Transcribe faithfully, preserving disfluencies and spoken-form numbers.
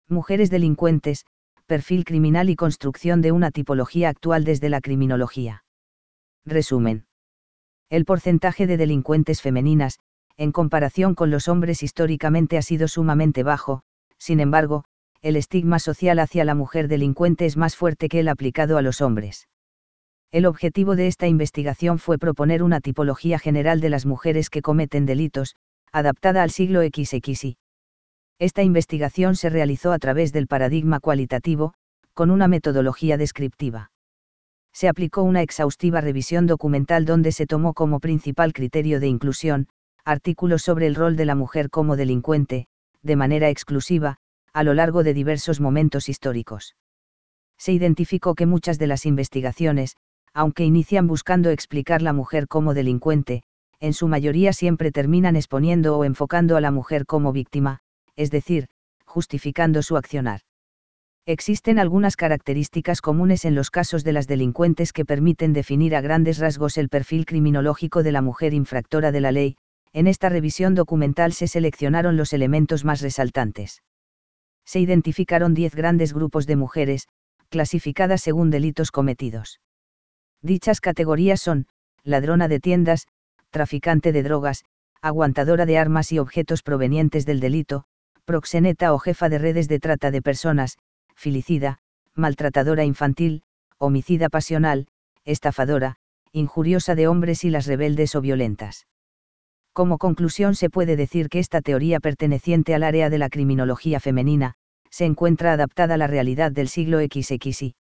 Mujeres delincuentes, perfil criminal y construcción de una tipología actual desde la criminología. Resumen. El porcentaje de delincuentes femeninas, en comparación con los hombres históricamente ha sido sumamente bajo, sin embargo, el estigma social hacia la mujer delincuente es más fuerte que el aplicado a los hombres. El objetivo de esta investigación fue proponer una tipología general de las mujeres que cometen delitos, adaptada al siglo equis equis y. Esta investigación se realizó a través del paradigma cualitativo, con una metodología descriptiva. Se aplicó una exhaustiva revisión documental donde se tomó como principal criterio de inclusión, artículos sobre el rol de la mujer como delincuente, de manera exclusiva, a lo largo de diversos momentos históricos. Se identificó que muchas de las investigaciones, aunque inician buscando explicar la mujer como delincuente, en su mayoría siempre terminan exponiendo o enfocando a la mujer como víctima, es decir, justificando su accionar. Existen algunas características comunes en los casos de las delincuentes que permiten definir a grandes rasgos el perfil criminológico de la mujer infractora de la ley. En esta revisión documental se seleccionaron los elementos más resaltantes. Se identificaron diez grandes grupos de mujeres, clasificadas según delitos cometidos. Dichas categorías son: ladrona de tiendas, traficante de drogas, aguantadora de armas y objetos provenientes del delito, proxeneta o jefa de redes de trata de personas, filicida, maltratadora infantil, homicida pasional, estafadora, injuriosa de hombres y las rebeldes o violentas. Como conclusión se puede decir que esta teoría perteneciente al área de la criminología femenina, se encuentra adaptada a la realidad del siglo equis equis y.